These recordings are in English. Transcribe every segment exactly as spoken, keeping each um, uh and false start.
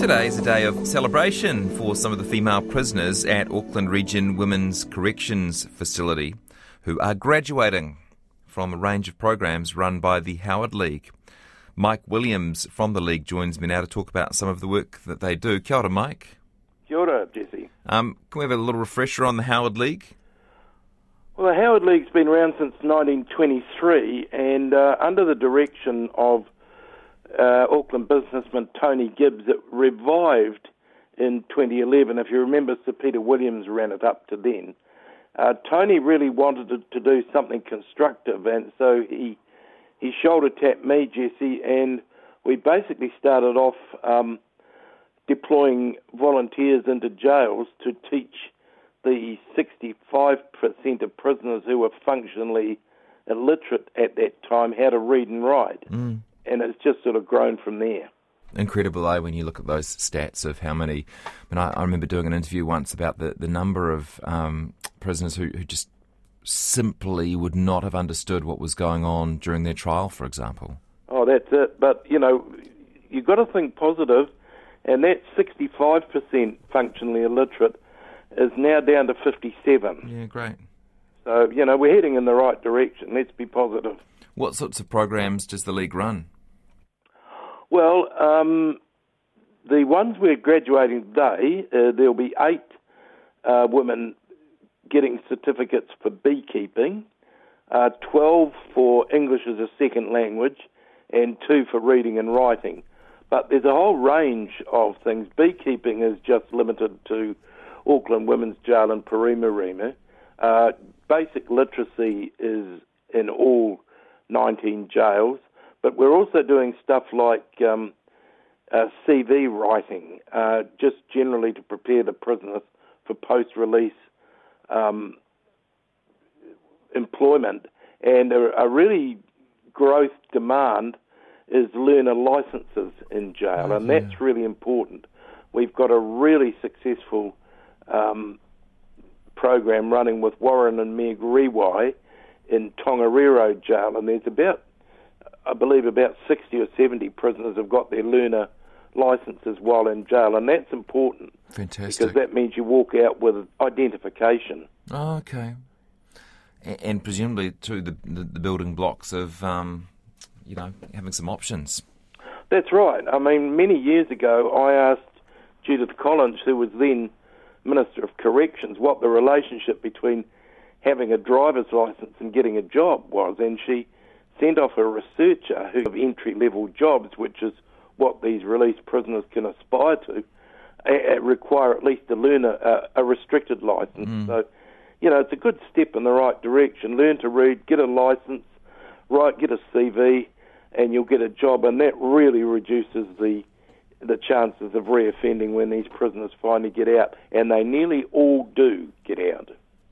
Today is a day of celebration for some of the female prisoners at Auckland Region Women's Corrections Facility who are graduating from a range of programs run by the Howard League. Mike Williams from the League joins me now to talk about some of the work that they do. Kia ora, Mike. Kia ora, Jesse. Um, can we have a little refresher on the Howard League? Well, the Howard League's been around since nineteen twenty-three, and uh, under the direction of uh, Auckland businessman Tony Gibbs, it revived in twenty eleven. If you remember, Sir Peter Williams ran it up to then. Uh, Tony really wanted to, to do something constructive, and so he he shoulder tapped me, Jesse, and we basically started off um, deploying volunteers into jails to teach the sixty-five percent of prisoners who were functionally illiterate at that time how to read and write. Mm. And it's just sort of grown from there. Incredible, eh, when you look at those stats of how many... I mean, I, I remember doing an interview once about the, the number of um, prisoners who, who just simply would not have understood what was going on during their trial, for example. Oh, that's it. But, you know, you've got to think positive, and that sixty-five percent functionally illiterate is now down to fifty-seven. Yeah, great. So, you know, we're heading in the right direction. Let's be positive. What sorts of programs does the League run? Well, um, the ones we're graduating today, uh, there'll be eight uh, women getting certificates for beekeeping, uh, twelve for English as a second language, and two for reading and writing. But there's a whole range of things. Beekeeping is just limited to Auckland Women's Jail and Paremarima. Uh, basic literacy is in all nineteen jails, but we're also doing stuff like um, uh, C V writing, uh, just generally to prepare the prisoners for post-release um, employment. And a, a really growth demand is learner licenses in jail, oh, and yeah. that's really important. We've got a really successful Um, program running with Warren and Meg Rewai in Tongariro Jail, and there's about, I believe, about sixty or seventy prisoners have got their learner licenses while in jail, and that's important. Fantastic. Because that means you walk out with identification. Oh, okay. And, and presumably, too, the, the, the building blocks of, um, you know, having some options. That's right. I mean, many years ago, I asked Judith Collins, who was then Minister of Corrections, what the relationship between having a driver's licence and getting a job was, and she sent off a researcher who have entry-level jobs, which is what these released prisoners can aspire to, uh, require at least a learner, uh, a restricted licence. Mm. So, you know, it's a good step in the right direction. Learn to read, get a licence, write, get a C V, and you'll get a job, and that really reduces the the chances of reoffending when these prisoners finally get out, and they nearly all do get out.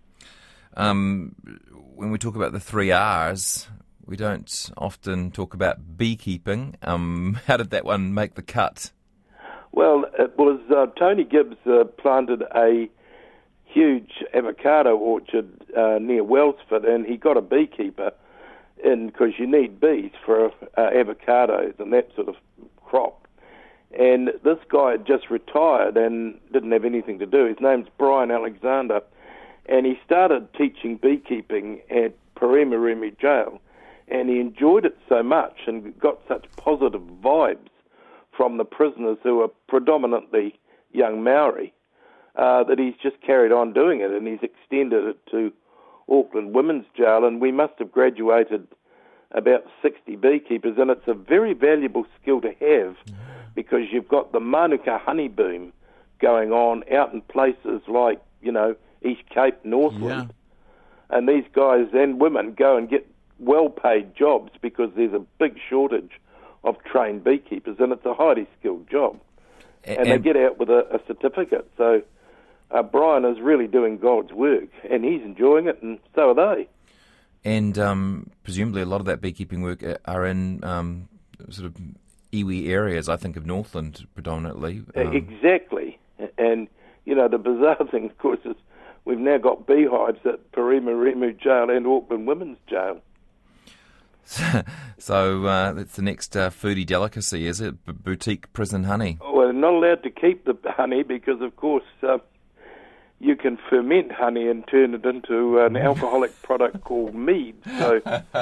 Um, when we talk about the three R's, we don't often talk about beekeeping. Um, how did that one make the cut? Well, it was uh, Tony Gibbs uh, planted a huge avocado orchard uh, near Wellsford, and he got a beekeeper in because you need bees for uh, avocados and that sort of crop. And this guy had just retired and didn't have anything to do. His name's Brian Alexander, and he started teaching beekeeping at Paremarima Jail, and he enjoyed it so much and got such positive vibes from the prisoners who are predominantly young Maori uh, that he's just carried on doing it, and he's extended it to Auckland Women's Jail, and we must have graduated about sixty beekeepers, and it's a very valuable skill to have. Because you've got the Manuka honey boom going on out in places like, you know, East Cape, Northland. Yeah. And these guys and women go and get well-paid jobs because there's a big shortage of trained beekeepers, and it's a highly skilled job. And, and they get out with a, a certificate. So uh, Brian is really doing God's work, and he's enjoying it, and so are they. And um, presumably a lot of that beekeeping work are in um, sort of iwi areas, I think, of Northland predominantly. Um, exactly. And, you know, the bizarre thing, of course, is we've now got beehives at Paremarima Jail and Auckland Women's Jail. So uh, that's the next uh, foodie delicacy, is it? B- boutique prison honey. Oh, they're not allowed to keep the honey because, of course, uh, you can ferment honey and turn it into an alcoholic product called mead. So,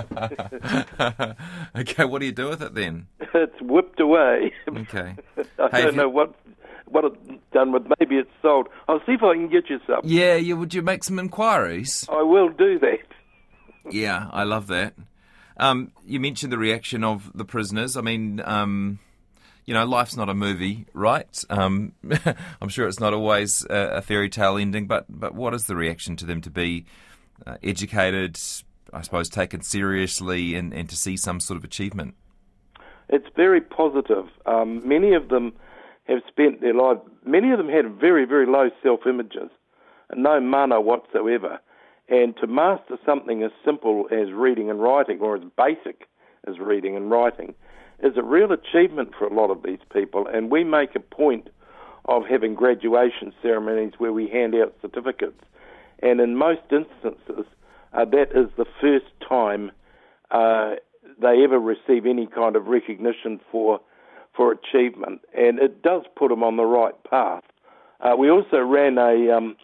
okay, what do you do with it then? It's whipped away. Okay. I hey, don't know what what it's done with. Maybe it's sold. I'll see if I can get you some. Yeah, yeah. Would you make some inquiries? I will do that. Yeah, I love that. Um, you mentioned the reaction of the prisoners. I mean, um, you know, life's not a movie, right? Um, I'm sure it's not always a, a fairy tale ending, but, but what is the reaction to them to be uh, educated, I suppose, taken seriously and, and to see some sort of achievement? It's very positive. Um, many of them have spent their life, many of them had very, very low self-images, and no mana whatsoever. And to master something as simple as reading and writing, or as basic as reading and writing, is a real achievement for a lot of these people. And we make a point of having graduation ceremonies where we hand out certificates. And in most instances, uh, that is the first time uh, they ever receive any kind of recognition for for achievement. And it does put them on the right path. Uh, we also ran a... Um,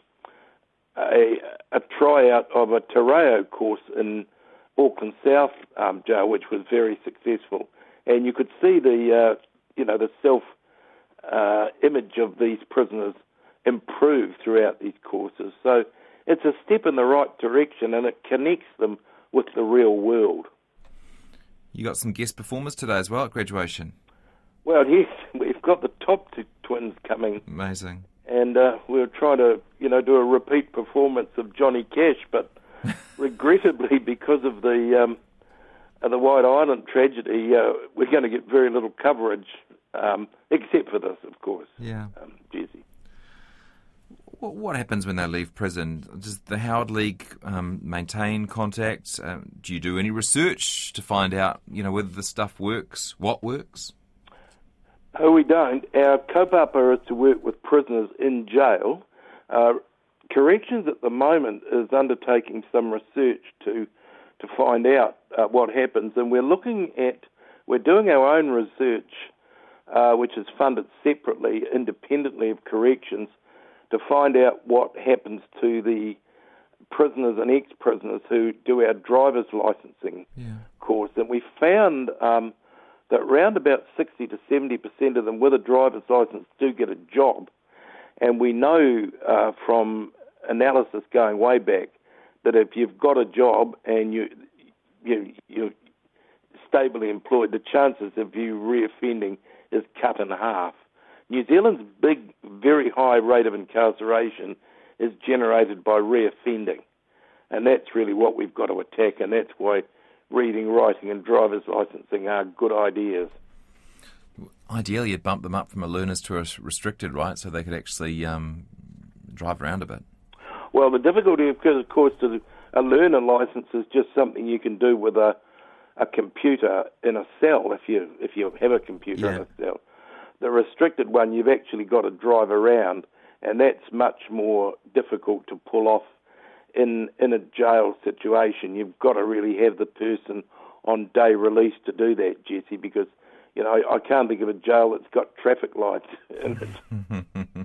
A, a tryout of a Terreo course in Auckland South um, Jail, which was very successful, and you could see the uh, you know the self uh, image of these prisoners improve throughout these courses. So it's a step in the right direction, and it connects them with the real world. You got some guest performers today as well at graduation. Well, yes, we've got the top two twins coming. Amazing. And uh, we were trying to, you know, do a repeat performance of Johnny Cash, but regrettably, because of the um, of the White Island tragedy, uh, we're going to get very little coverage, um, except for this, of course. Yeah, um, Jesse. What, what happens when they leave prison? Does the Howard League um, maintain contact? Um, do you do any research to find out, you know, whether the stuff works, what works? Oh, we don't. Our kaupapa is to work with prisoners in jail. Uh, Corrections at the moment is undertaking some research to to find out uh, what happens, and we're looking at, we're doing our own research, uh, which is funded separately, independently of corrections, to find out what happens to the prisoners and ex-prisoners who do our driver's licensing yeah. course. And we found... Um, that around about sixty to seventy percent of them with a driver's license do get a job. And we know uh, from analysis going way back that if you've got a job and you, you, you're stably employed, the chances of you reoffending is cut in half. New Zealand's big, very high rate of incarceration is generated by reoffending. And that's really what we've got to attack, and that's why reading, writing and driver's licensing are good ideas. Ideally, you'd bump them up from a learners to a restricted, right, so they could actually um, drive around a bit. Well, the difficulty, of course, to a learner license is just something you can do with a a computer in a cell, if you if you have a computer yeah. in a cell. The restricted one, you've actually got to drive around, and that's much more difficult to pull off in in a jail situation. You've got to really have the person on day release to do that, Jesse, because, you know, I, I can't think of a jail that's got traffic lights in it.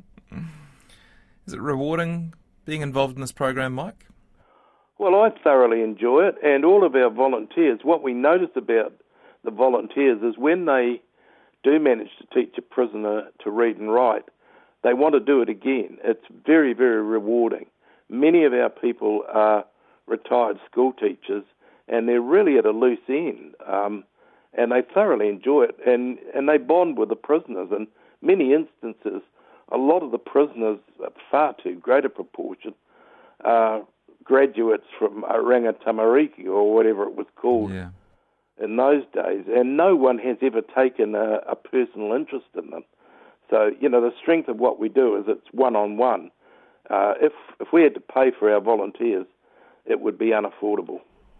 Is it rewarding being involved in this program, Mike? Well, I thoroughly enjoy it, and all of our volunteers, what we notice about the volunteers is when they do manage to teach a prisoner to read and write, they want to do it again. It's very, very rewarding. Many of our people are retired school teachers, and they're really at a loose end, um, and they thoroughly enjoy it, and, and they bond with the prisoners. In many instances, a lot of the prisoners, a far too great a proportion, are graduates from Ranga Tamariki, or whatever it was called yeah. in those days, and no one has ever taken a, a personal interest in them. So, you know, the strength of what we do is it's one-on-one. Uh, if if we had to pay for our volunteers, it would be unaffordable.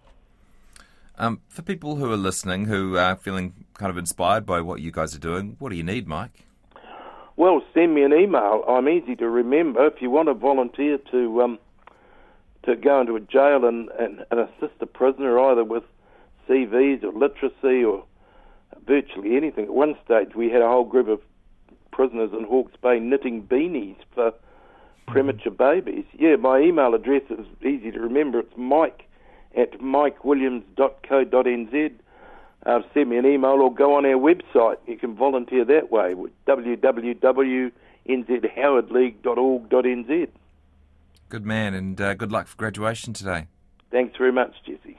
Um, for people who are listening, who are feeling kind of inspired by what you guys are doing, what do you need, Mike? Well, send me an email. I'm easy to remember. If you want to volunteer to um, to go into a jail and, and, and assist a prisoner either with C Vs or literacy or virtually anything. At one stage, we had a whole group of prisoners in Hawke's Bay knitting beanies for premature babies. Yeah, my email address is easy to remember. It's mike at mike williams dot co dot n z. Uh, send me an email or go on our website. You can volunteer that way with w w w dot n z howard league dot org dot n z. Good man, and uh, good luck for graduation today. Thanks very much, Jesse.